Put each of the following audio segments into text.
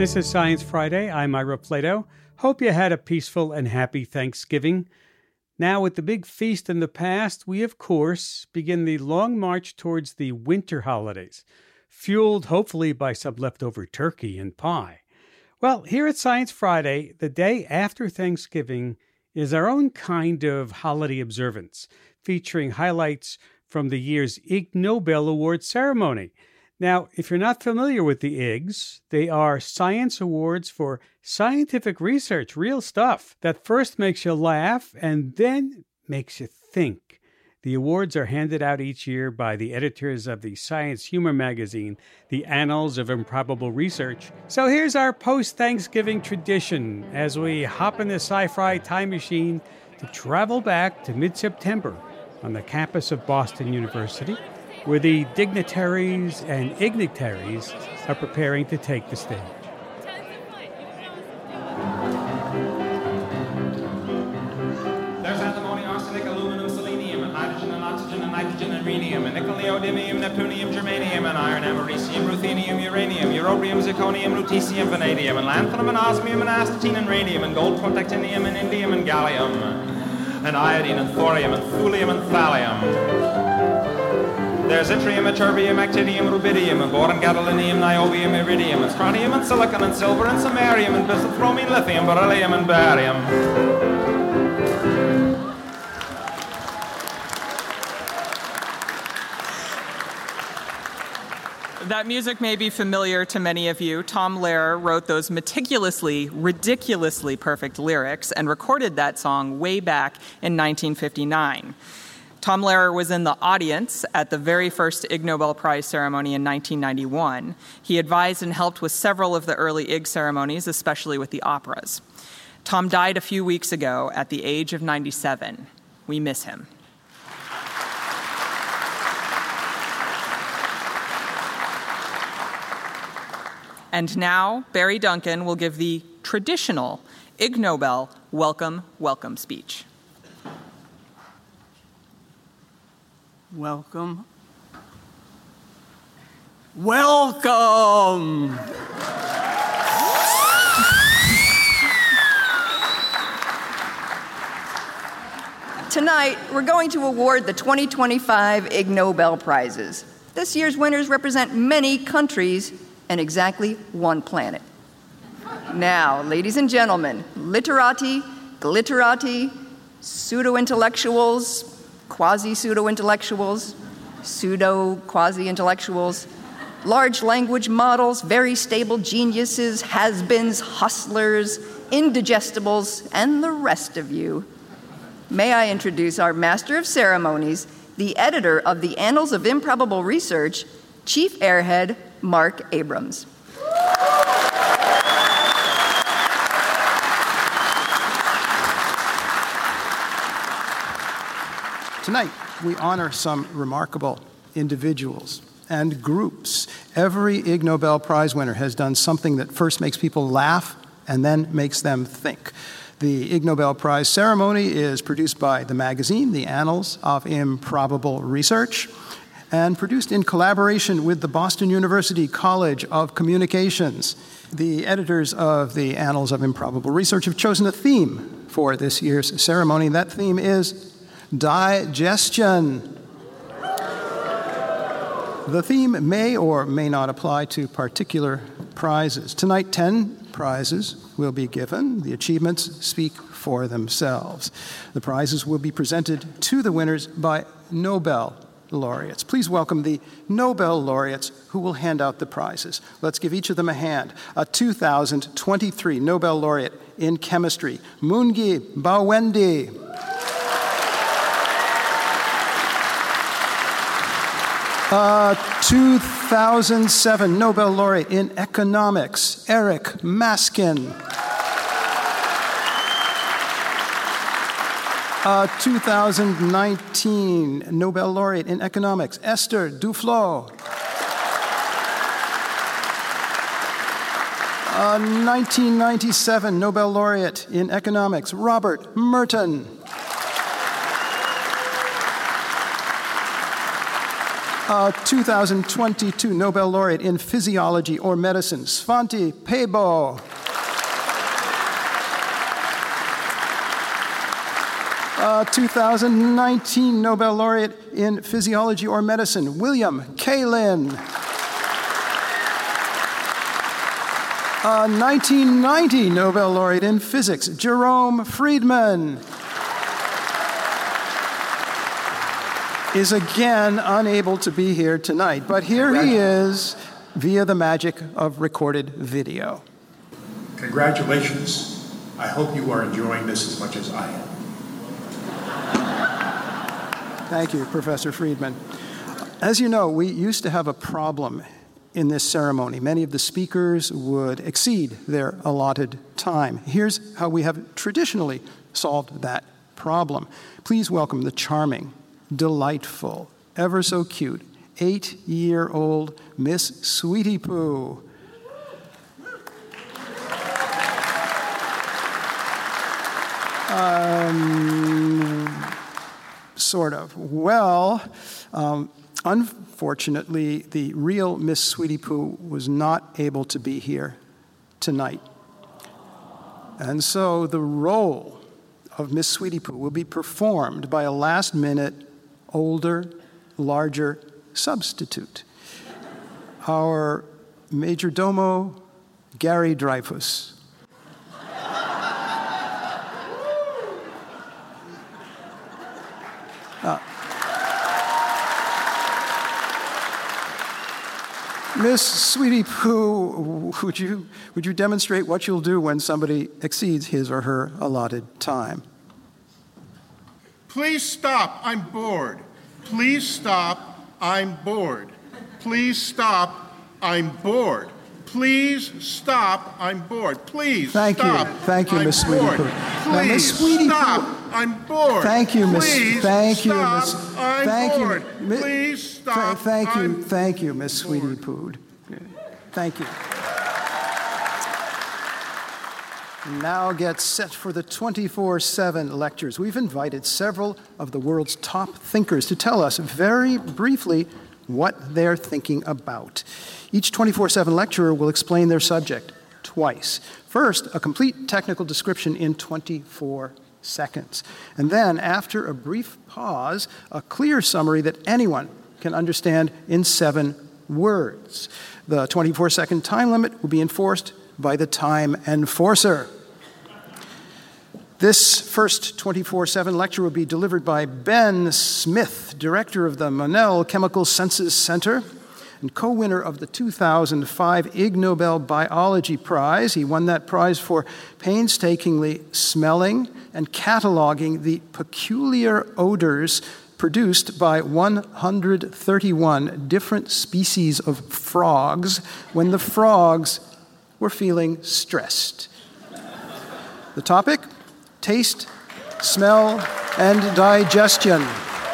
This is Science Friday. I'm Ira Plato. Hope you had a peaceful and happy Thanksgiving. Now, with the big feast in the past, we, of course, begin the long march towards the winter holidays, fueled hopefully by some leftover turkey and pie. Well, here at Science Friday, the day after Thanksgiving is our own kind of holiday observance, featuring highlights from the year's Ig Nobel Award ceremony. Now, if you're not familiar with the IGs, they are science awards for scientific research, real stuff that first makes you laugh and then makes you think. The awards are handed out each year by the editors of the science humor magazine, The Annals of Improbable Research. So here's our post-Thanksgiving tradition as we hop in the sci-fi time machine to travel back to mid-September on the campus of Boston University, where the dignitaries and ignitaries are preparing to take the stage. There's antimony, arsenic, aluminum, selenium, and hydrogen and oxygen and nitrogen and rhenium, and nickel, neodymium, neptunium, germanium, and iron, americium, ruthenium, uranium, europium, zirconium, lutetium, vanadium, and lanthanum, and osmium, and astatine, and radium, and gold, protactinium, and indium, and gallium, and iodine, and thorium, and thulium, and thallium. There's yttrium, ytterbium, actinium, rubidium, and boron, gadolinium, niobium, iridium, and strontium, and silicon, and silver, and samarium, and bismuth, bromine, lithium, beryllium, and barium. That music may be familiar to many of you. Tom Lehrer wrote those meticulously, ridiculously perfect lyrics and recorded that song way back in 1959. Tom Lehrer was in the audience at the very first Ig Nobel Prize ceremony in 1991. He advised and helped with several of the early Ig ceremonies, especially with the operas. Tom died a few weeks ago at the age of 97. We miss him. And now, Barry Duncan will give the traditional Ig Nobel welcome speech. Welcome. Welcome! Tonight, we're going to award the 2025 Ig Nobel Prizes. This year's winners represent many countries and exactly one planet. Now, ladies and gentlemen, literati, glitterati, pseudo-intellectuals, quasi-pseudo-intellectuals, pseudo-quasi-intellectuals, large language models, very stable geniuses, has-beens, hustlers, indigestibles, and the rest of you. May I introduce our Master of Ceremonies, the editor of the Annals of Improbable Research, Chief Airhead Mark Abrams. Tonight, we honor some remarkable individuals and groups. Every Ig Nobel Prize winner has done something that first makes people laugh and then makes them think. The Ig Nobel Prize ceremony is produced by the magazine, The Annals of Improbable Research, and produced in collaboration with the Boston University College of Communications. The editors of the Annals of Improbable Research have chosen a theme for this year's ceremony. That theme is digestion. The theme may or may not apply to particular prizes. Tonight, 10 prizes will be given. The achievements speak for themselves. The prizes will be presented to the winners by Nobel laureates. Please welcome the Nobel laureates who will hand out the prizes. Let's give each of them a hand. A 2023 Nobel laureate in chemistry, Mungi Bawendi. 2007 Nobel laureate in economics, Eric Maskin. 2019 Nobel laureate in economics, Esther Duflo. 1997 Nobel laureate in economics, Robert Merton. 2022 Nobel laureate in physiology or medicine, Svante Pääbo. 2019 Nobel laureate in physiology or medicine, William Kaelin. 1990 Nobel laureate in physics, Jerome Friedman, is again unable to be here tonight, but here he is via the magic of recorded video. Congratulations. I hope you are enjoying this as much as I am. Thank you, Professor Friedman. As you know, we used to have a problem in this ceremony. Many of the speakers would exceed their allotted time. Here's how we have traditionally solved that problem. Please welcome the charming, delightful, ever so cute, 8-year-old Miss Sweetie Poo. Sort of. Well, unfortunately, the real Miss Sweetie Poo was not able to be here tonight. And so the role of Miss Sweetie Poo will be performed by a last-minute, older, larger substitute. Our Major Domo, Gary Dreyfus. Miss Sweetie Poo, would you demonstrate what you'll do when somebody exceeds his or her allotted time? Please stop, I'm bored. Please stop, I'm bored. Please stop, I'm bored. Please stop, I'm bored. Please Thank stop. Thank you, Miss Sweetie Poo. Please Miss Sweetie stop, Poo. I'm bored. Thank you, Miss. Please Thank you, stop, Miss. I'm Thank bored. you. Please stop. Thank you, Miss Sweetie Poo. Thank you. Now get set for the 24/7 lectures. We've invited several of the world's top thinkers to tell us very briefly what they're thinking about. Each 24/7 lecturer will explain their subject twice. First, a complete technical description in 24 seconds. And then, after a brief pause, a clear summary that anyone can understand in 7 words. The 24-second time limit will be enforced by the time enforcer. This first 24/7 lecture will be delivered by Ben Smith, director of the Monell Chemical Senses Center and co-winner of the 2005 Ig Nobel Biology Prize. He won that prize for painstakingly smelling and cataloging the peculiar odors produced by 131 different species of frogs when the frogs were feeling stressed. The topic? Taste, smell, and digestion.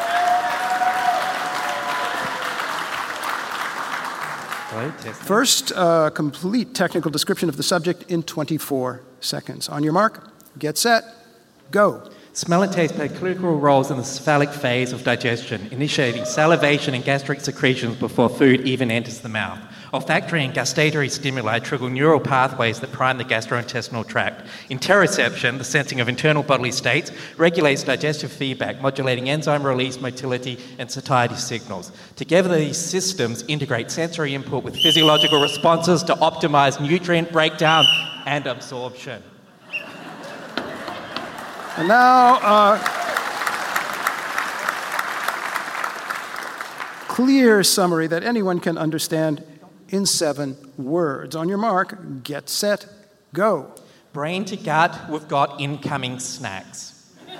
First, a complete technical description of the subject in 24 seconds. On your mark, get set, go. Smell and taste play critical roles in the cephalic phase of digestion, initiating salivation and gastric secretions before food even enters the mouth. Olfactory and gustatory stimuli trigger neural pathways that prime the gastrointestinal tract. Interoception, the sensing of internal bodily states, regulates digestive feedback, modulating enzyme release, motility, and satiety signals. Together, these systems integrate sensory input with physiological responses to optimize nutrient breakdown and absorption. And now, clear summary that anyone can understand in 7 words. On your mark, get set, go. Brain to gut, we've got incoming snacks.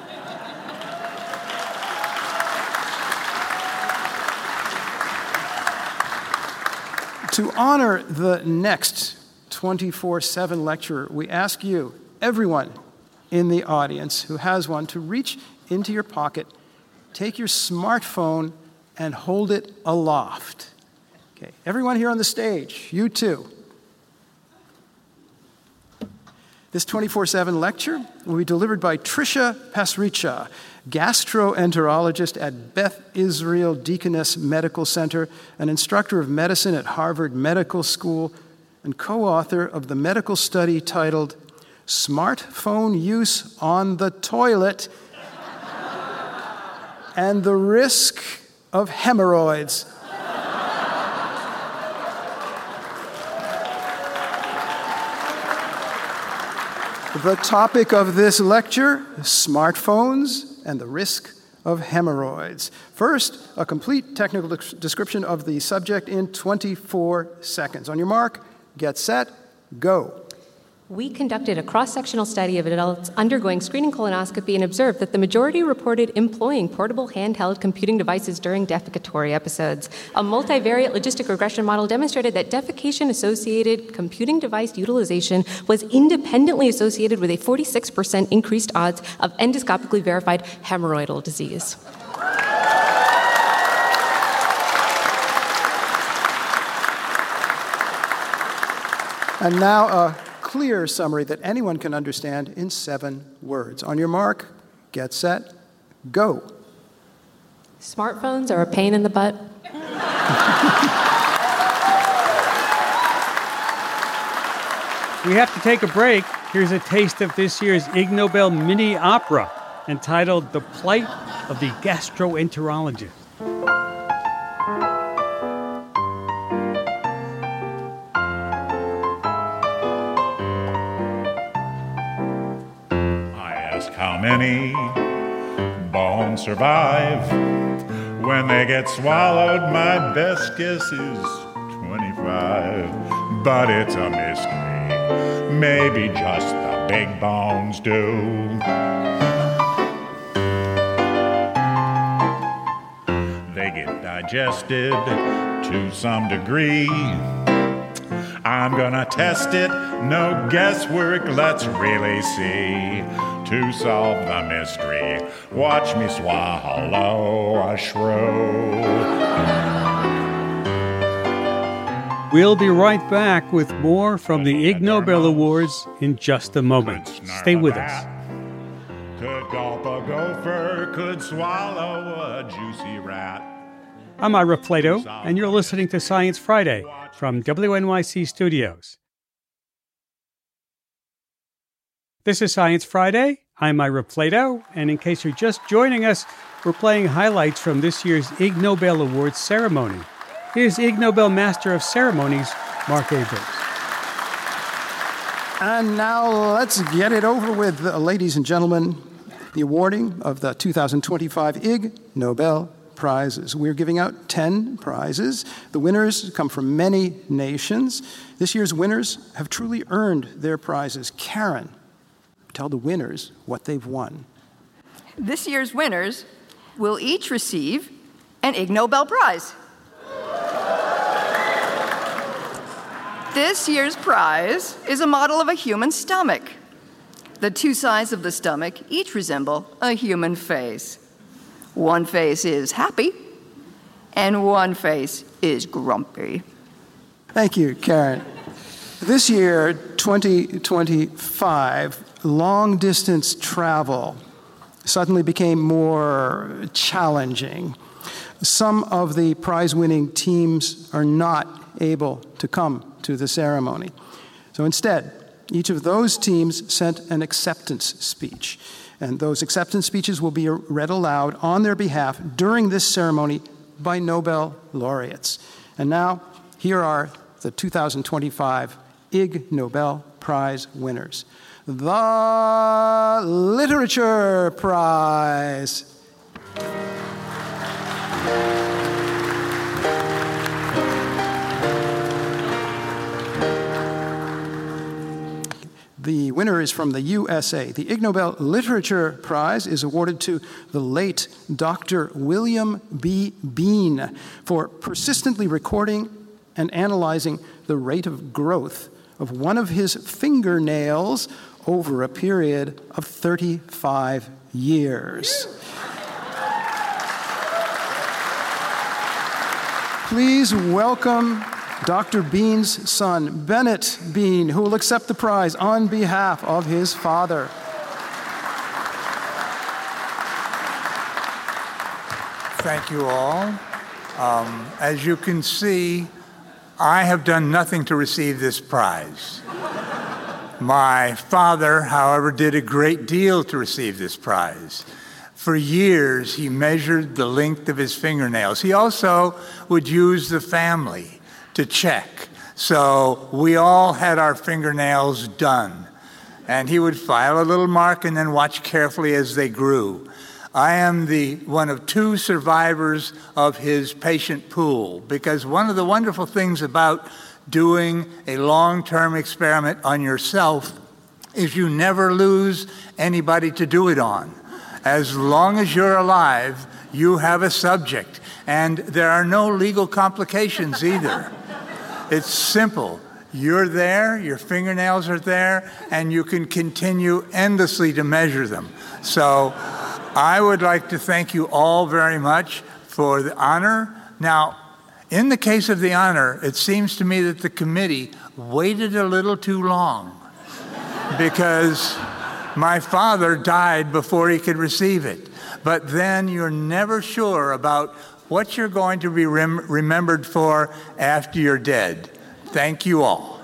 To honor the next 24/7 lecturer, we ask you, everyone in the audience who has one, to reach into your pocket, take your smartphone, and hold it aloft. Okay, everyone here on the stage, you too. This 24/7 lecture will be delivered by Tricia Pasricha, gastroenterologist at Beth Israel Deaconess Medical Center, an instructor of medicine at Harvard Medical School, and co-author of the medical study titled Smartphone Use on the Toilet and the Risk of Hemorrhoids. The topic of this lecture, smartphones and the risk of hemorrhoids. First, a complete technical description of the subject in 24 seconds. On your mark, get set, go. We conducted a cross-sectional study of adults undergoing screening colonoscopy and observed that the majority reported employing portable handheld computing devices during defecatory episodes. A multivariate logistic regression model demonstrated that defecation-associated computing device utilization was independently associated with a 46% increased odds of endoscopically verified hemorrhoidal disease. And now a clear summary that anyone can understand in 7 words. On your mark, get set, go. Smartphones are a pain in the butt. We have to take a break. Here's a taste of this year's Ig Nobel mini opera entitled The Plight of the Gastroenterologist. How many bones survive when they get swallowed? My best guess is 25, but it's a mystery. Maybe just the big bones do. They get digested to some degree. I'm gonna test it, no guesswork, let's really see. To solve the mystery, watch me swallow a shrew. We'll be right back with more from the Ig Nobel Awards in just a moment. Stay with us. Could gulp a gopher, could swallow a juicy rat. I'm Ira Plato, and you're listening to Science Friday from WNYC Studios. This is Science Friday. I'm Ira Plato, and in case you're just joining us, we're playing highlights from this year's Ig Nobel Awards ceremony. Here's Ig Nobel Master of Ceremonies, Mark Abrams. And now let's get it over with, ladies and gentlemen, the awarding of the 2025 Ig Nobel Prizes. We're giving out 10 prizes. The winners come from many nations. This year's winners have truly earned their prizes. Karen, tell the winners what they've won. This year's winners will each receive an Ig Nobel Prize. This year's prize is a model of a human stomach. The 2 sides of the stomach each resemble a human face. One face is happy, and one face is grumpy. Thank you, Karen. This year, 2025, long-distance travel suddenly became more challenging. Some of the prize-winning teams are not able to come to the ceremony. So instead, each of those teams sent an acceptance speech. And those acceptance speeches will be read aloud on their behalf during this ceremony by Nobel laureates. And now, here are the 2025 Ig Nobel Prize winners. The Literature Prize. The winner is from the USA. The Ig Nobel Literature Prize is awarded to the late Dr. William B. Bean for persistently recording and analyzing the rate of growth of one of his fingernails over a period of 35 years. Please welcome Dr. Bean's son, Bennett Bean, who will accept the prize on behalf of his father. Thank you all. As you can see, I have done nothing to receive this prize. My father, however, did a great deal to receive this prize. For years, he measured the length of his fingernails. He also would use the family to check. So we all had our fingernails done. And he would file a little mark and then watch carefully as they grew. I am one of 2 survivors of his patient pool, because one of the wonderful things about doing a long-term experiment on yourself is you never lose anybody to do it on. As long as you're alive, you have a subject, and there are no legal complications either. It's simple. You're there, your fingernails are there, and you can continue endlessly to measure them. So I would like to thank you all very much for the honor. Now, in the case of the honor, it seems to me that the committee waited a little too long because my father died before he could receive it. But then you're never sure about what you're going to be remembered for after you're dead. Thank you all.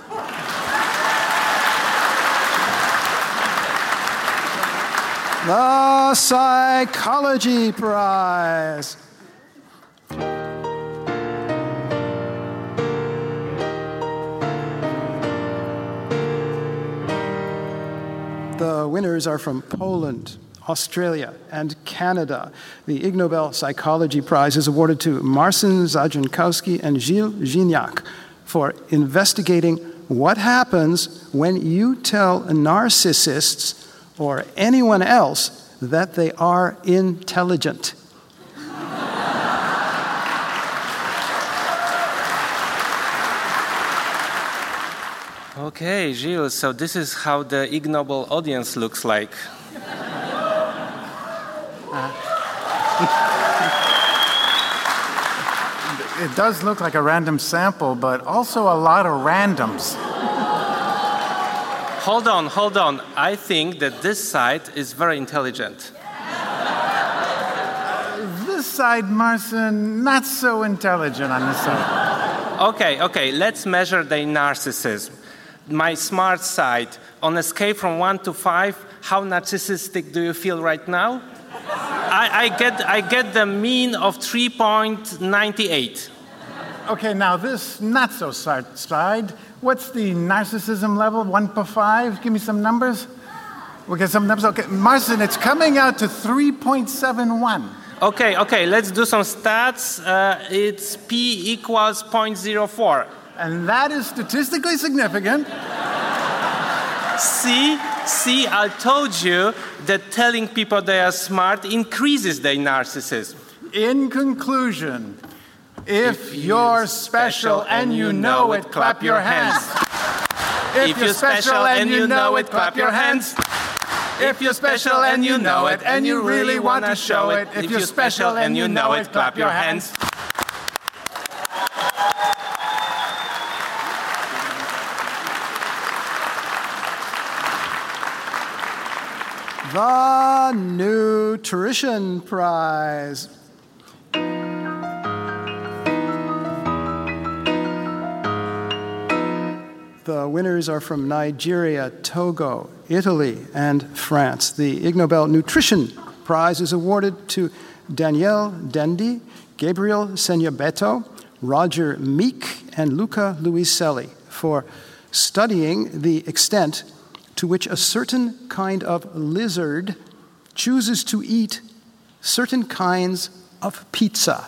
The Psychology Prize. The winners are from Poland, Australia, and Canada. The Ig Nobel Psychology Prize is awarded to Marcin Zajunkowski and Gilles Gignac for investigating what happens when you tell narcissists or anyone else that they are intelligent. Okay, Gilles, so this is how the Ig Nobel audience looks like. It does look like a random sample, but also a lot of randoms. Hold on. I think that this side is very intelligent. This side, Marcin, not so intelligent on this side. Okay, let's measure their narcissism. My smart side, on a scale from 1 to 5, how narcissistic do you feel right now? I get the mean of 3.98. Okay, now this not so smart side, what's the narcissism level, 1 to 5? Give me some numbers. We'll get some numbers. Okay, Marcin, it's coming out to 3.71. Okay, let's do some stats. It's P equals 0.04. And that is statistically significant. See, I told you that telling people they are smart increases their narcissism. In conclusion, if you're special and you know it, clap your hands. If you're special and you know it, clap your hands. If you're special and you know it, and you really want to show it, if you're special and you know it, clap your hands. The Nutrition Prize. The winners are from Nigeria, Togo, Italy, and France. The Ig Nobel Nutrition Prize is awarded to Danielle Dendi, Gabriel Senyabeto, Roger Meek, and Luca Luiselli for studying the extent to which a certain kind of lizard chooses to eat certain kinds of pizza.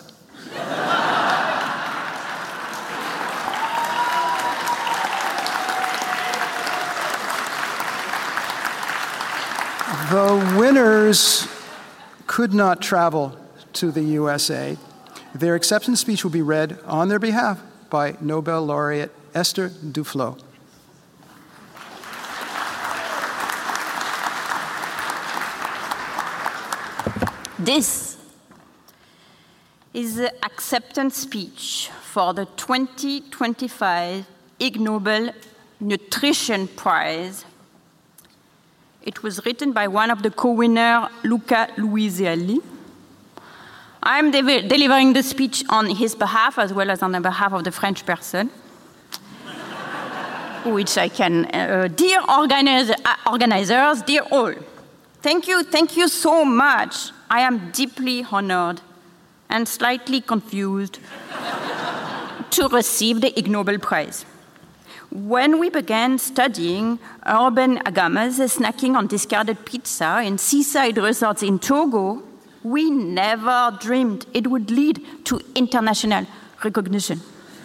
The winners could not travel to the USA. Their acceptance speech will be read on their behalf by Nobel laureate Esther Duflo. This is the acceptance speech for the 2025 Ig Nobel Nutrition Prize. It was written by one of the co-winners, Luca Luiselli. I'm delivering the speech on his behalf as well as on the behalf of the French person, which I can. Dear organizers, dear all, thank you so much. I am deeply honored and slightly confused to receive the Ig Nobel Prize. When we began studying urban agamas snacking on discarded pizza in seaside resorts in Togo, we never dreamed it would lead to international recognition.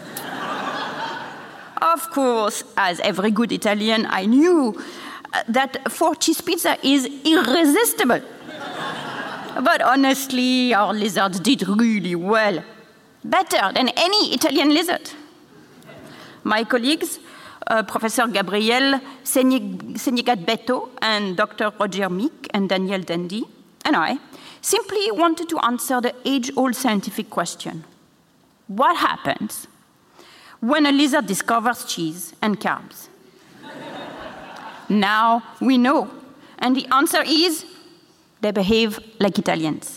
Of course, as every good Italian, I knew that 4 cheese pizza is irresistible. But honestly, our lizards did really well. Better than any Italian lizard. My colleagues, Professor Gabriele Senegat-Beto and Dr. Roger Meek and Daniel Dandy, and I, simply wanted to answer the age-old scientific question. What happens when a lizard discovers cheese and carbs? Now we know, and the answer is they behave like Italians.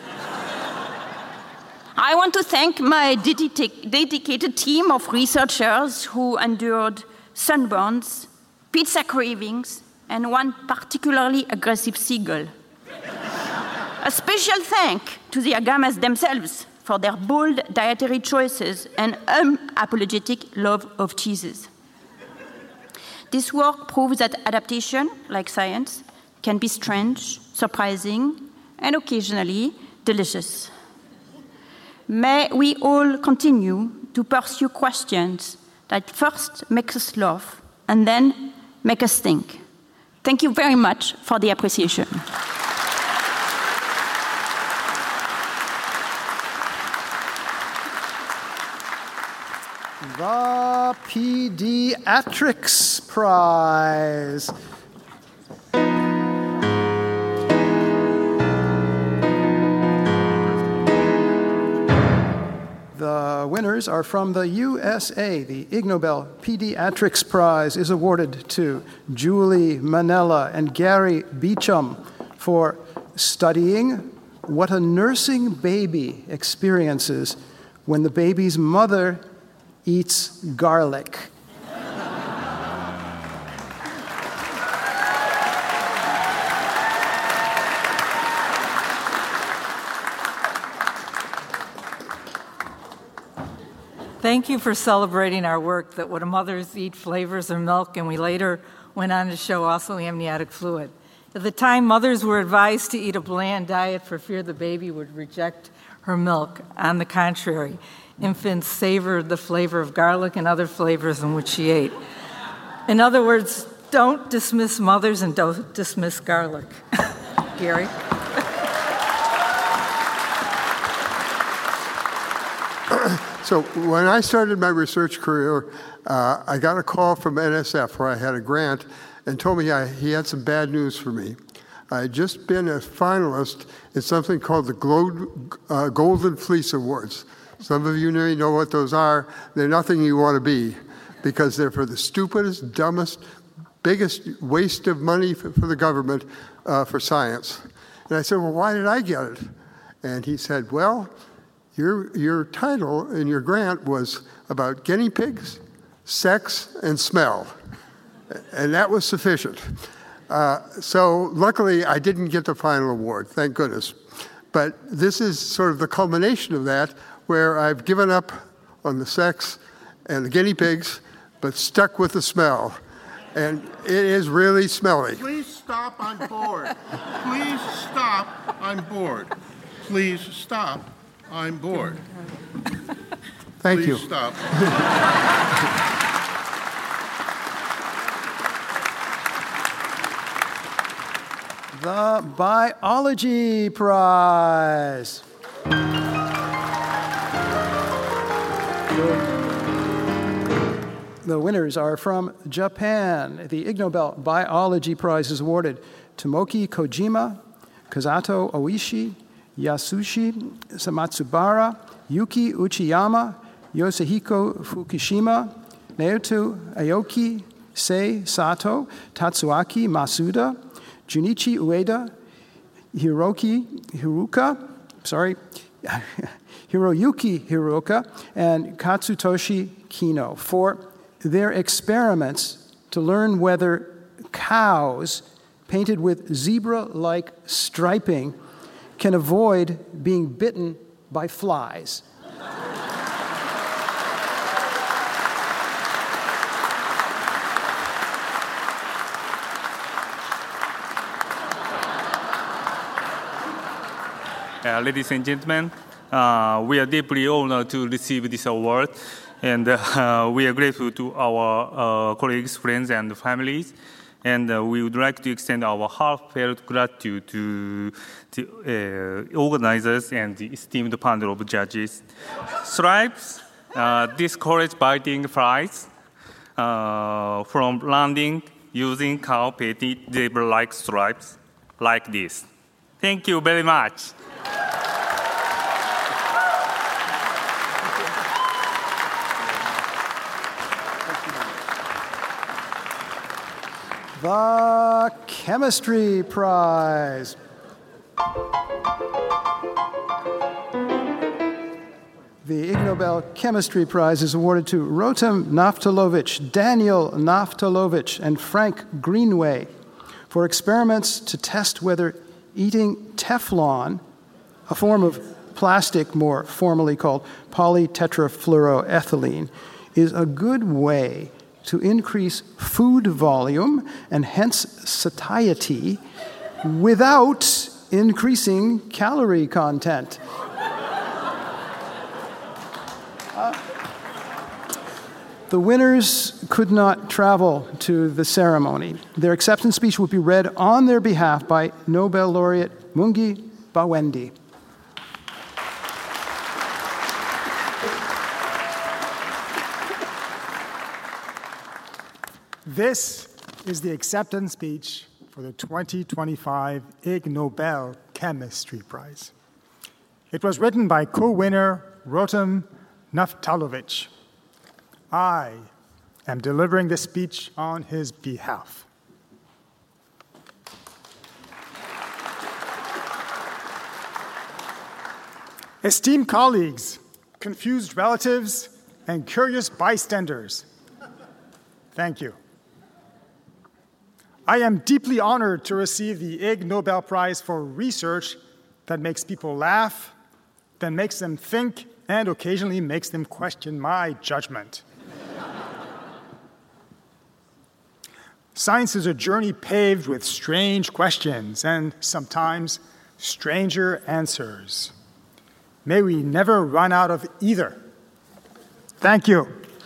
I want to thank my dedicated team of researchers who endured sunburns, pizza cravings, and one particularly aggressive seagull. A special thank to the agamas themselves for their bold dietary choices and unapologetic love of cheeses. This work proves that adaptation, like science, can be strange, surprising, and occasionally delicious. May we all continue to pursue questions that first make us laugh and then make us think. Thank you very much for the appreciation. The Pediatrics Prize. The winners are from the USA. The Ig Nobel Pediatrics Prize is awarded to Julie Manella and Gary Beecham for studying what a nursing baby experiences when the baby's mother eats garlic. Thank you for celebrating our work that when mothers eat flavors or milk, and we later went on to show also amniotic fluid. At the time, mothers were advised to eat a bland diet for fear the baby would reject her milk. On the contrary, infants savored the flavor of garlic and other flavors in which she ate. In other words, don't dismiss mothers and don't dismiss garlic. Gary? So when I started my research career, I got a call from NSF where I had a grant and told me he had some bad news for me. I had just been a finalist in something called the Golden Fleece Awards. Some of you may know what those are. They're nothing you want to be because they're for the stupidest, dumbest, biggest waste of money for the government for science. And I said, well, why did I get it? And he said, well, your title in your grant was about guinea pigs, sex, and smell. And that was sufficient. So luckily, I didn't get the final award, thank goodness. But this is sort of the culmination of that, where I've given up on the sex and the guinea pigs, but stuck with the smell. And it is really smelly. Please stop, I'm bored. Please stop, I'm bored. Please stop, I'm bored. Thank you. Please stop. The Biology Prize. The winners are from Japan. The Ig Nobel Biology Prize is awarded to Tomoki Kojima, Kazuto Oishi, Yasushi Matsubara, Yuki Uchiyama, Yoshihiko Fukushima, Naoto Aoki, Sei Sato, Tatsuaki Masuda, Junichi Ueda, Hiroyuki Hiroka, and Katsutoshi Kino for their experiments to learn whether cows painted with zebra-like striping can avoid being bitten by flies. Ladies and gentlemen, we are deeply honored to receive this award, and we are grateful to our colleagues, friends, and families. And we would like to extend our heartfelt gratitude to the organizers and the esteemed panel of judges. Stripes discourage biting flies from landing using cow painted zebra-like stripes like this. Thank you very much. The Chemistry Prize. The Ig Nobel Chemistry Prize is awarded to Rotem Naftalovich, Daniel Naftalovich, and Frank Greenway for experiments to test whether eating Teflon, a form of plastic more formally called polytetrafluoroethylene, is a good way to increase food volume and hence satiety without increasing calorie content. The winners could not travel to the ceremony. Their acceptance speech will be read on their behalf by Nobel laureate Mungi Bawendi. This is the acceptance speech for the 2025 Ig Nobel Chemistry Prize. It was written by co-winner Rotem Naftalovich. I am delivering this speech on his behalf. Esteemed colleagues, confused relatives, and curious bystanders, thank you. I am deeply honored to receive the Ig Nobel Prize for research that makes people laugh, that makes them think, and occasionally makes them question my judgment. Science is a journey paved with strange questions and sometimes stranger answers. May we never run out of either. Thank you.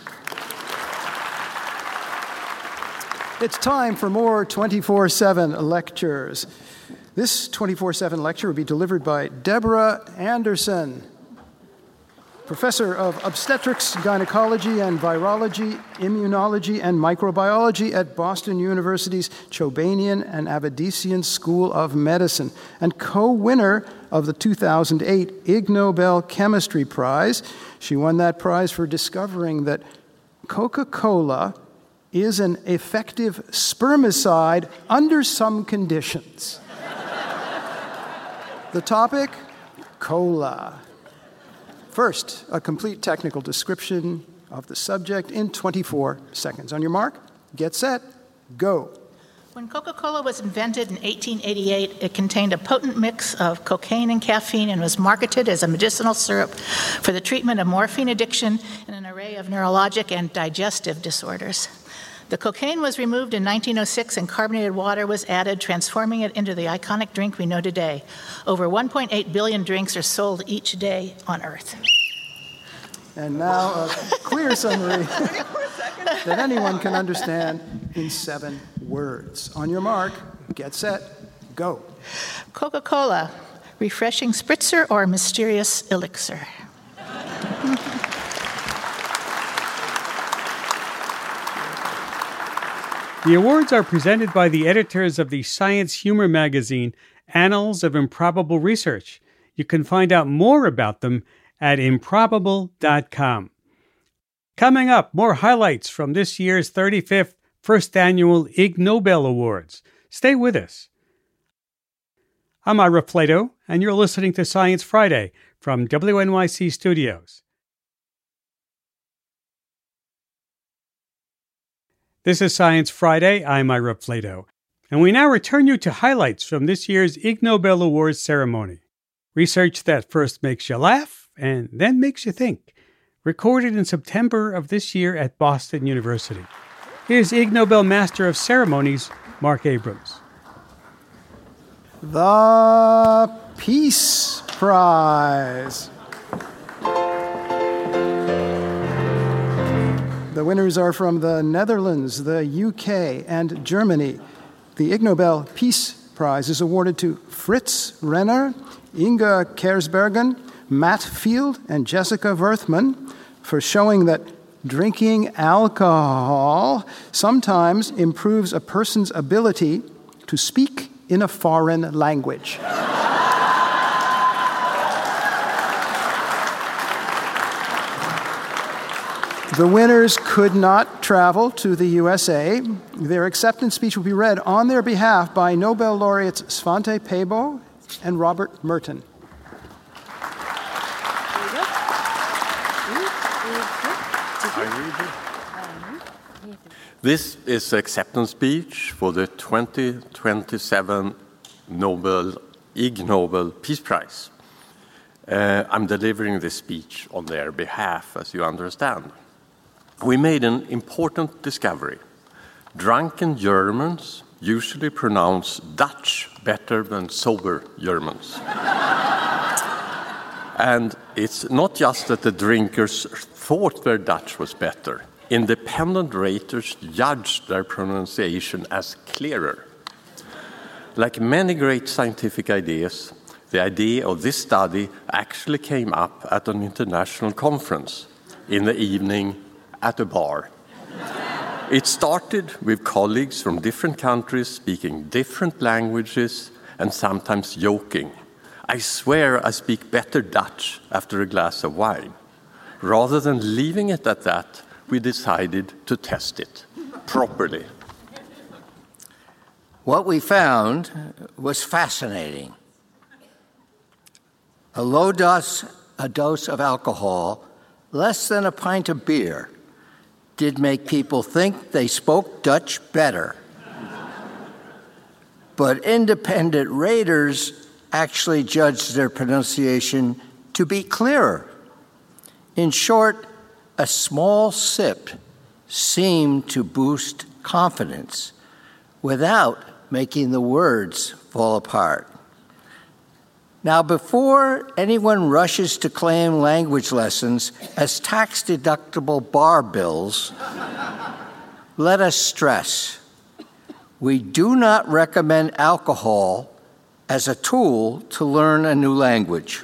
It's time for more 24/7 lectures. This 24/7 lecture will be delivered by Deborah Anderson, professor of obstetrics, gynecology, and virology, immunology, and microbiology at Boston University's Chobanian and Avedisian School of Medicine, and co-winner of the 2008 Ig Nobel Chemistry Prize. She won that prize for discovering that Coca-Cola is an effective spermicide under some conditions. The topic, cola. First, a complete technical description of the subject in 24 seconds. On your mark, get set, go. When Coca-Cola was invented in 1888, it contained a potent mix of cocaine and caffeine and was marketed as a medicinal syrup for the treatment of morphine addiction and an array of neurologic and digestive disorders. The cocaine was removed in 1906 and carbonated water was added, transforming it into the iconic drink we know today. Over 1.8 billion drinks are sold each day on Earth. And now a clear summary that anyone can understand in 7 words. On your mark, get set, go. Coca-Cola, refreshing spritzer or mysterious elixir? The awards are presented by the editors of the science humor magazine, Annals of Improbable Research. You can find out more about them at improbable.com. Coming up, more highlights from this year's 35th First Annual Ig Nobel Awards. Stay with us. I'm Ira Flatow, and you're listening to Science Friday from WNYC Studios. This is Science Friday. I'm Ira Flatow, and we now return you to highlights from this year's Ig Nobel Awards ceremony. Research that first makes you laugh and then makes you think. Recorded in September of this year at Boston University. Here's Ig Nobel Master of Ceremonies, Mark Abrams. The Peace Prize. The winners are from the Netherlands, the UK, and Germany. The Ig Nobel Peace Prize is awarded to Fritz Renner, Inge Kersbergen, Matt Field, and Jessica Werthmann for showing that drinking alcohol sometimes improves a person's ability to speak in a foreign language. The winners could not travel to the USA. Their acceptance speech will be read on their behalf by Nobel laureates Svante Pääbo and Robert Merton. This is the acceptance speech for the 2027 Ig Nobel Peace Prize. I'm delivering this speech on their behalf, as you understand. We made an important discovery. Drunken Germans usually pronounce Dutch better than sober Germans. And it's not just that the drinkers thought their Dutch was better. Independent raters judged their pronunciation as clearer. Like many great scientific ideas, the idea of this study actually came up at an international conference in the evening at a bar. It started with colleagues from different countries speaking different languages and sometimes joking. I swear I speak better Dutch after a glass of wine. Rather than leaving it at that, we decided to test it properly. What we found was fascinating. A low dose of alcohol, less than a pint of beer, did make people think they spoke Dutch better. But independent raters actually judged their pronunciation to be clearer. In short, a small sip seemed to boost confidence without making the words fall apart. Now, before anyone rushes to claim language lessons as tax-deductible bar bills, let us stress, we do not recommend alcohol as a tool to learn a new language.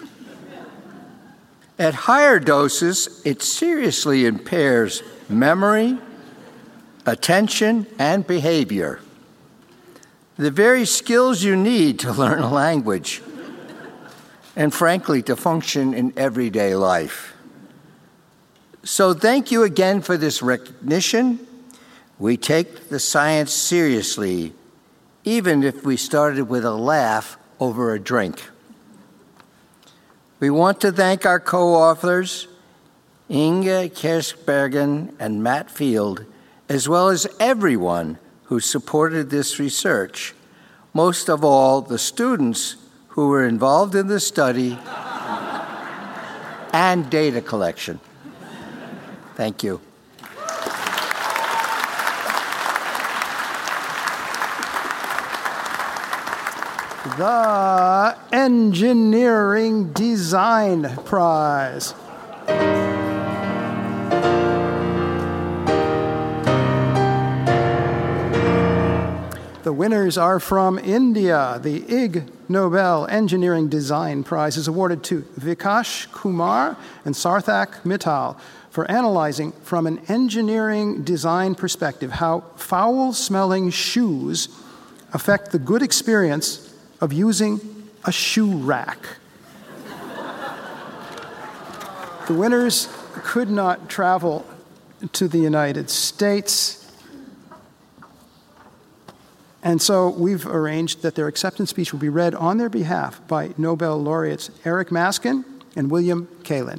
At higher doses, it seriously impairs memory, attention, and behavior. The very skills you need to learn a language, and frankly, to function in everyday life. So thank you again for this recognition. We take the science seriously, even if we started with a laugh over a drink. We want to thank our co-authors, Inge Kersbergen and Matt Field, as well as everyone who supported this research, most of all the students who were involved in the study and data collection. Thank you. The Engineering Design Prize. The winners are from India. The Ig Nobel Engineering Design Prize is awarded to Vikash Kumar and Sarthak Mittal for analyzing from an engineering design perspective how foul-smelling shoes affect the good experience of using a shoe rack. The winners could not travel to the United States. And so we've arranged that their acceptance speech will be read on their behalf by Nobel laureates Eric Maskin and William Kalin.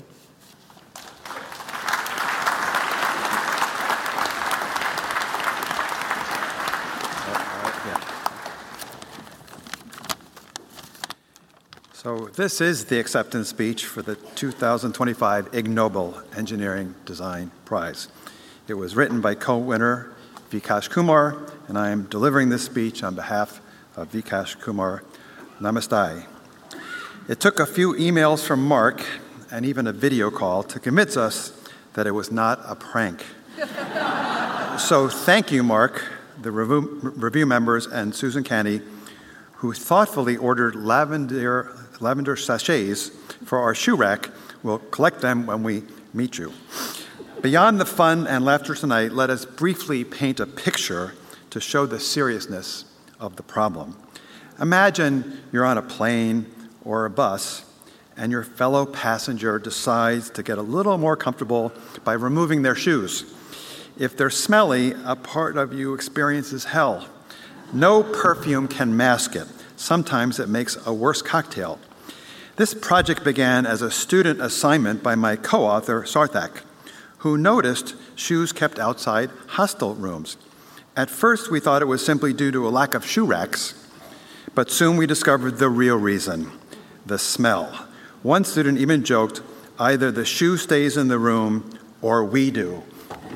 So this is the acceptance speech for the 2025 Ig Nobel Engineering Design Prize. It was written by co-winner Vikash Kumar, and I am delivering this speech on behalf of Vikash Kumar. Namaste. It took a few emails from Mark and even a video call to convince us that it was not a prank. So thank you, Mark, the review members, and Susan Canny, who thoughtfully ordered lavender sachets for our shoe rack. We'll collect them when we meet you. Beyond the fun and laughter tonight, let us briefly paint a picture to show the seriousness of the problem. Imagine you're on a plane or a bus and your fellow passenger decides to get a little more comfortable by removing their shoes. If they're smelly, a part of you experiences hell. No perfume can mask it. Sometimes it makes a worse cocktail. This project began as a student assignment by my co-author, Sarthak, who noticed shoes kept outside hostel rooms. At first, we thought it was simply due to a lack of shoe racks, but soon we discovered the real reason, the smell. One student even joked, either the shoe stays in the room or we do.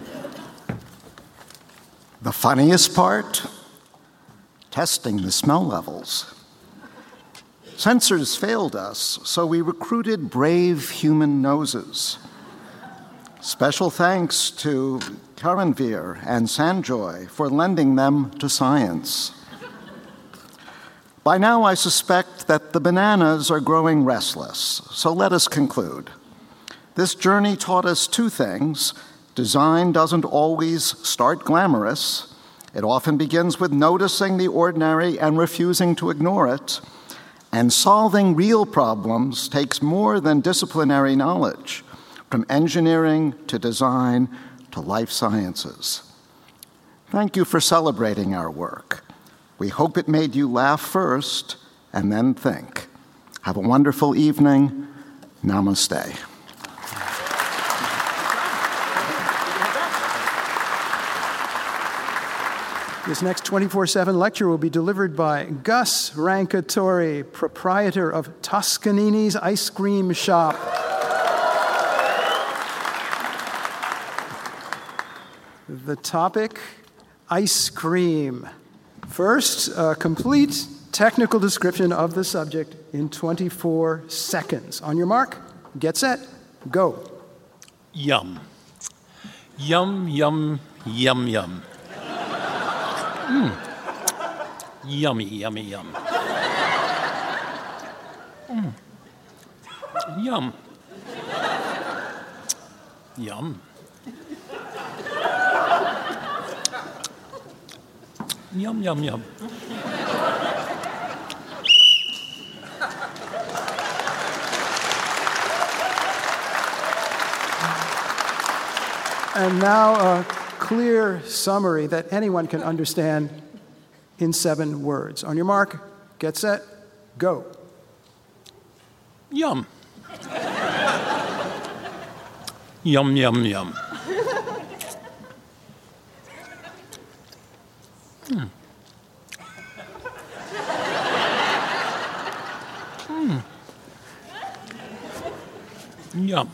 The funniest part? Testing the smell levels. Sensors failed us, so we recruited brave human noses. Special thanks to Karanveer and Sanjoy for lending them to science. By now, I suspect that the bananas are growing restless, so let us conclude. This journey taught us two things. Design doesn't always start glamorous. It often begins with noticing the ordinary and refusing to ignore it. And solving real problems takes more than disciplinary knowledge, from engineering to design to life sciences. Thank you for celebrating our work. We hope it made you laugh first and then think. Have a wonderful evening. Namaste. This next 24/7 lecture will be delivered by Gus Rankatori, proprietor of Toscanini's Ice Cream Shop. The topic, ice cream. First, a complete technical description of the subject in 24 seconds. On your mark, get set, go. Yum. Yum, yum, yum, yum. Yummy, yummy, yum. Yum. Yum. Yum, yum, yum. And now a clear summary that anyone can understand in 7 words. On your mark, get set, go. Yum. Yum, yum, yum. Yum.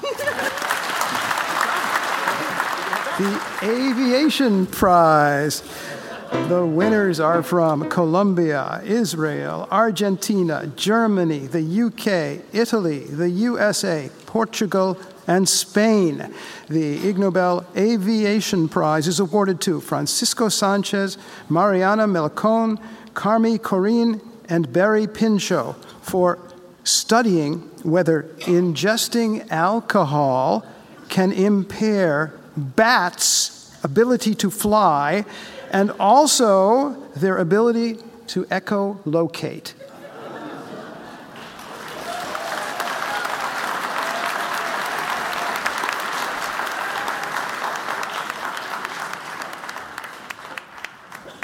The Aviation Prize. The winners are from Colombia, Israel, Argentina, Germany, the UK, Italy, the USA, Portugal, and Spain. The Ig Nobel Aviation Prize is awarded to Francisco Sanchez, Mariana Melcon, Carmi Corinne, and Barry Pinchot for studying whether ingesting alcohol can impair bats' ability to fly and also their ability to echolocate.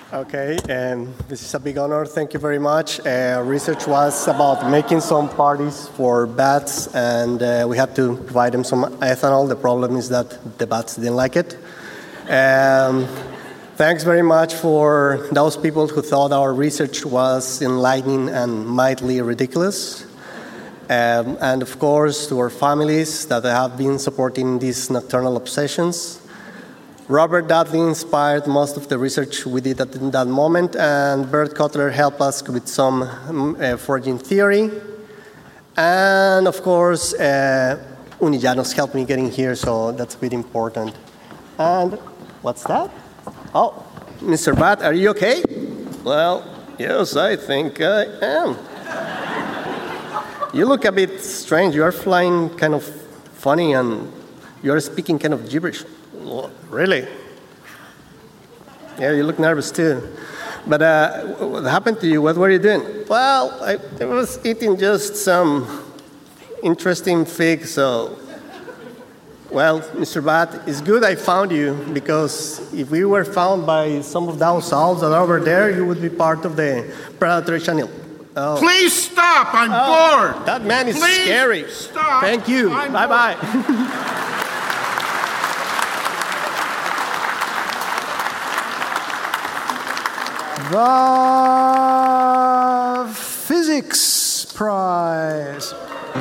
Okay, this is a big honor. Thank you very much. Research was about making some parties for bats, and we had to provide them some ethanol. The problem is that the bats didn't like it. Thanks very much for those people who thought our research was enlightening and mildly ridiculous. And of course, to our families that have been supporting these nocturnal obsessions. Robert Dudley inspired most of the research we did at that moment, and Bert Kotler helped us with some foraging theory. And of course, Unillanos helped me getting here, so that's a bit important. And what's that? Oh, Mr. Bat, are you okay? Well, yes, I think I am. You look a bit strange. You are flying kind of funny, and you are speaking kind of gibberish. Really? Yeah, you look nervous too. But what happened to you? What were you doing? Well, I was eating just some interesting figs, so... Well, Mr. Bat, it's good I found you, because if we were found by some of those owls that are over there, you would be part of the predatory channel. Oh. Please stop! I'm bored! That man is Please scary. Stop! Thank you. Bye-bye. The Physics Prize.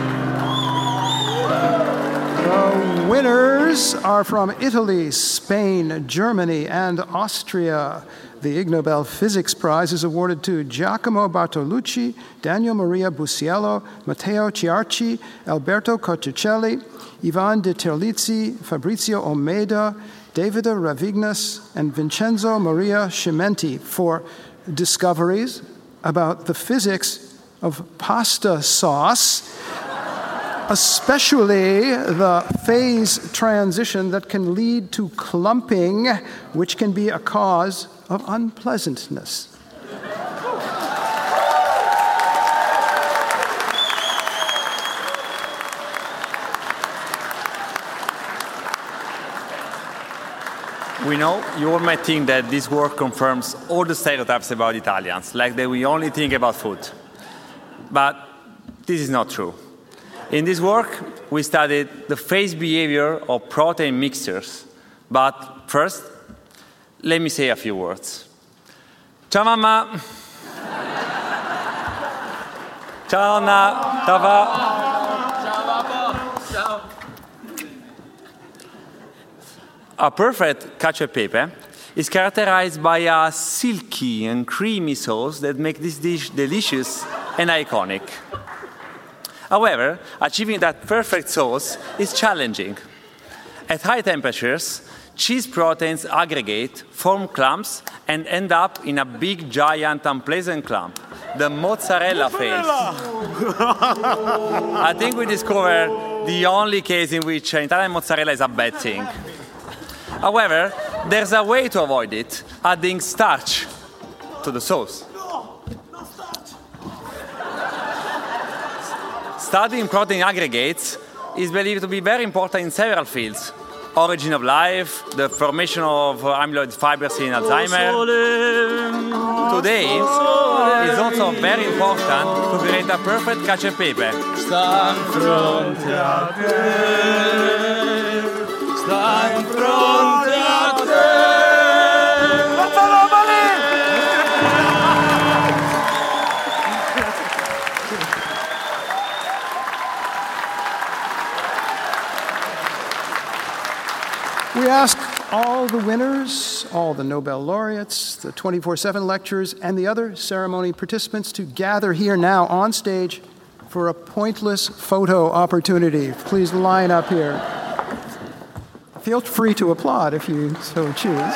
The winners are from Italy, Spain, Germany, and Austria. The Ig Nobel Physics Prize is awarded to Giacomo Bartolucci, Daniel Maria Busiello, Matteo Ciarci, Alberto Cotticelli, Ivan de Terlizzi, Fabrizio Omeda, Davide Ravignas, and Vincenzo Maria Cimenti for discoveries about the physics of pasta sauce, especially the phase transition that can lead to clumping, which can be a cause of unpleasantness. We know you all might think that this work confirms all the stereotypes about Italians, like that we only think about food. But this is not true. In this work, we studied the phase behavior of protein mixtures. But first, let me say a few words. Ciao mamma! Ciao Anna! Ciao va! A perfect cacio e pepe is characterized by a silky and creamy sauce that makes this dish delicious and iconic. However, achieving that perfect sauce is challenging. At high temperatures, cheese proteins aggregate, form clumps, and end up in a big, giant, unpleasant clump, the mozzarella phase. I think we discovered the only case in which Italian mozzarella is a bad thing. However, there's a way to avoid it, adding starch to the sauce. Studying protein aggregates is believed to be very important in several fields. Origin of life, the formation of amyloid fibers in Alzheimer. Today is also very important to create a perfect cacio e pepe. Sta in fronte a te, sta in fronte a te. We ask all the winners, all the Nobel laureates, the 24/7 lecturers, and the other ceremony participants to gather here now on stage for a pointless photo opportunity. Please line up here. Feel free to applaud if you so choose.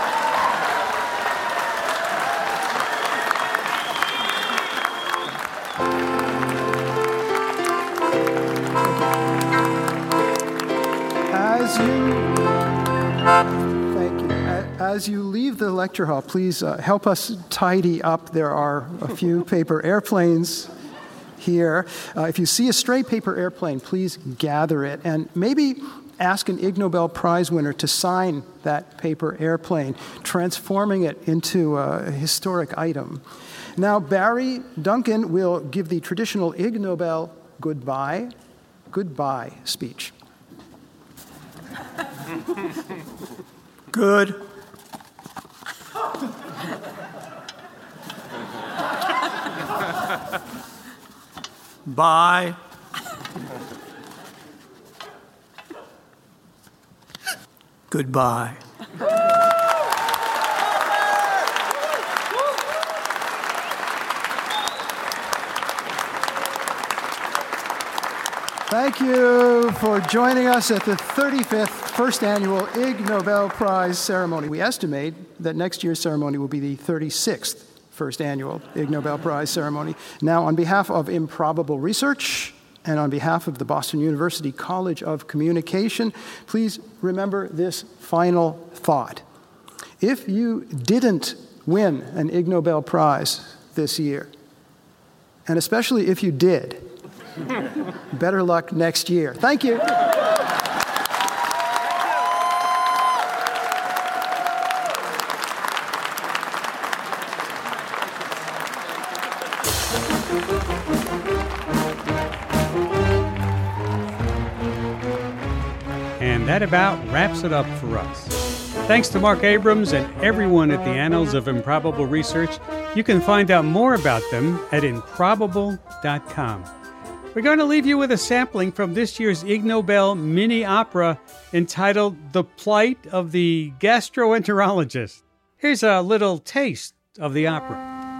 As you leave the lecture hall, please help us tidy up. There are a few paper airplanes here. If you see a stray paper airplane, please gather it. And maybe ask an Ig Nobel Prize winner to sign that paper airplane, transforming it into a historic item. Now, Barry Duncan will give the traditional Ig Nobel goodbye speech. Good. Bye. Goodbye. Thank you for joining us at the 35th First Annual Ig Nobel Prize ceremony. We estimate that next year's ceremony will be the 36th First Annual Ig Nobel Prize ceremony. Now, on behalf of Improbable Research and on behalf of the Boston University College of Communication, please remember this final thought. If you didn't win an Ig Nobel Prize this year, and especially if you did, better luck next year. Thank you. And that about wraps it up for us. Thanks to Mark Abrams and everyone at the Annals of Improbable Research. You can find out more about them at improbable.com. We're going to leave you with a sampling from this year's Ig Nobel mini opera entitled The Plight of the Gastroenterologist. Here's a little taste of the opera.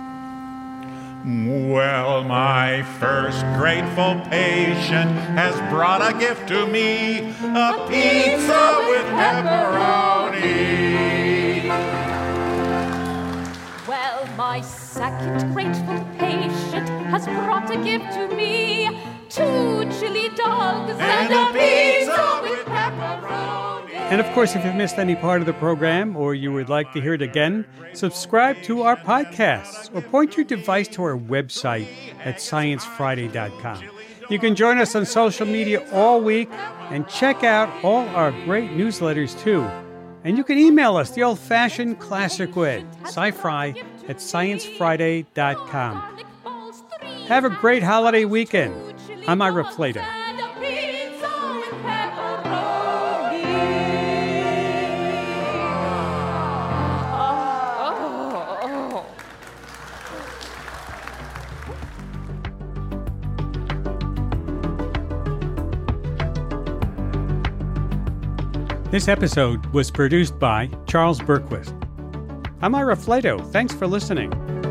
Well, my first grateful patient has brought a gift to me, a pizza with pepperoni. Well, my second grateful patient has brought a gift to me, 2 chili dogs and a pizza with pepperoni. And of course, if you've missed any part of the program or you would like to hear it again, subscribe to our podcasts or point your device to our website at sciencefriday.com. You can join us on social media all week and check out all our great newsletters too. And you can email us the old-fashioned classic way, scifri@sciencefriday.com. Have a great holiday weekend. I'm Ira Flatow. This episode was produced by Charles Berquist. I'm Ira Flatow. Thanks for listening.